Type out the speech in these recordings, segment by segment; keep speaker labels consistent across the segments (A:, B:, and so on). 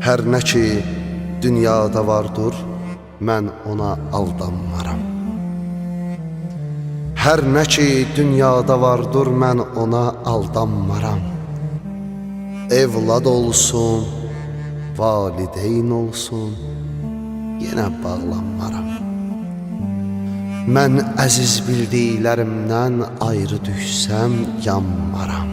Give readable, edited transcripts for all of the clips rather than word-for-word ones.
A: Hər nə ki dünyada vardır, mən ona aldanmaram. Hər nə ki dünyada vardır, mən ona aldanmaram. Evlad olsun, valideyn olsun, yenə bağlanmaram. Mən əziz bildiklərimdən ayrı düşsəm yanmaram.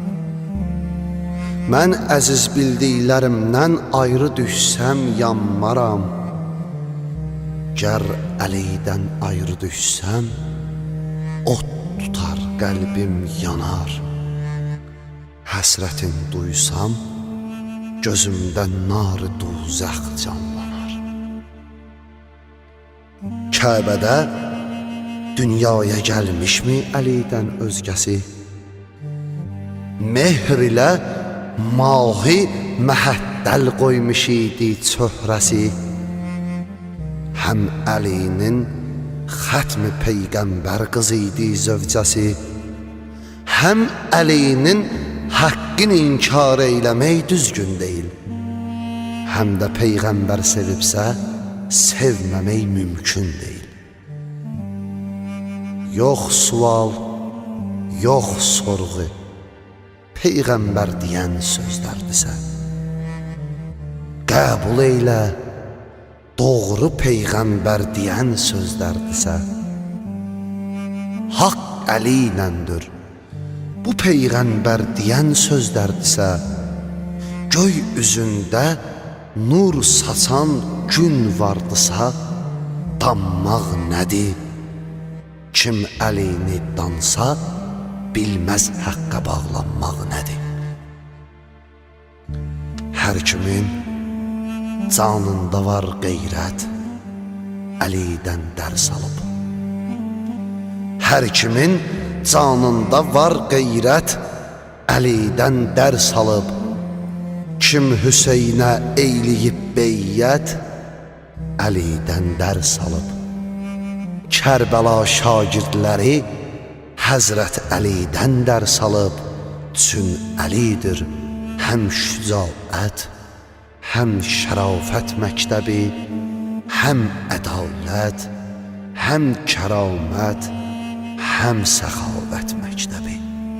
A: Mən əziz bildiklərimdən ayrı düşsəm yanmaram. Gər Əlidən ayrı düşsəm, ot tutar qəlbim yanar. Həsrətin duysam, gözümdən nar-ı duzəx canlanar. Kəbədə dünyaya gəlmişmi Əlidən özgəsi? Mehr ilə mahi məhəddəl qoymuş idi çöhrəsi. Həm Əlinin xətmi peyğəmbər qızı idi zövcəsi. Həm Əlinin haqqını inkar eyləmək düzgün deyil. Həm də peyğəmbər sevibsə, sevməmək mümkün deyil. Yox sual, yox sorğu, peyğəmbər deyən sözlərdirsə. Qəbul eylə, doğru peyğəmbər deyən sözlərdirsə. Haqq Əli iləndir, bu peyğəmbər deyən sözlərdirsə. Göy üzündə nur saçan gün vardısa, danmaq nədir? Kim Əlini dansa, bilməz həqqə bağlanmaq nədir? Hər kimin canında var qeyrət, Əlidən dərs alıb. Hər kimin canında var qeyrət, Əlidən dərs alıb. Kim Hüseynə eyləyib beyyət, Əlidən dərs alıb. Kərbəla şagirdləri Həzrət Əlidən dərs alıb. Çün Əlidir həm şücaət, həm şərafət məktəbi, həm ədalət, həm kəramət, həm səxavət məktəbi.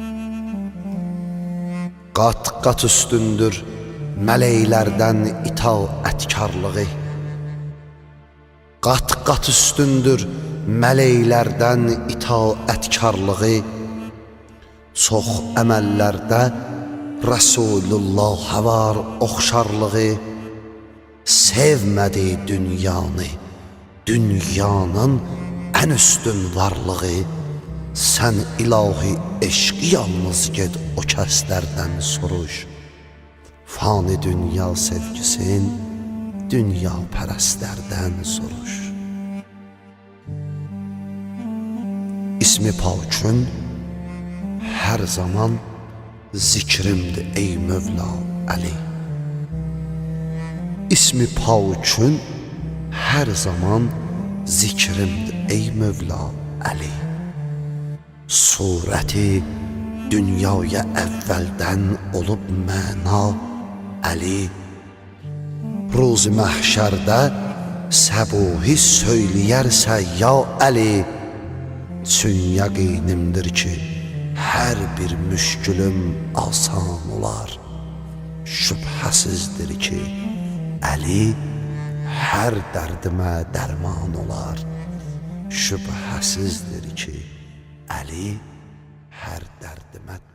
A: Qat-qat üstündür mələklərdən itaətkarlığı. Qat-qat üstündür mələklərdən itaətkarlığı. Çox əməllərdə Rəsulullahə var oxşarlığı. Sevmədi dünyanı, dünyanın ən üstün varlığı. Sən ilahi eşqi yalnız ged o kəslərdən soruş. Fani dünya sevgisin dünya pərəstlərdən soruş. İsmi pakün hər zaman zikrimdir ey Mövla Əli. İsmi pakün hər zaman zikrimdir ey Mövla Əli. Surəti dünyaya əvvəldən olub məna Əli. Ruzi məhşərdə səbuhi söyləyərsə ya Əli. Çün yəqinimdir ki, hər bir müşkülüm asan olar. Şübhəsizdir ki, Əli hər dərdimə dərman olar. Şübhəsizdir ki, Əli hər dərdimə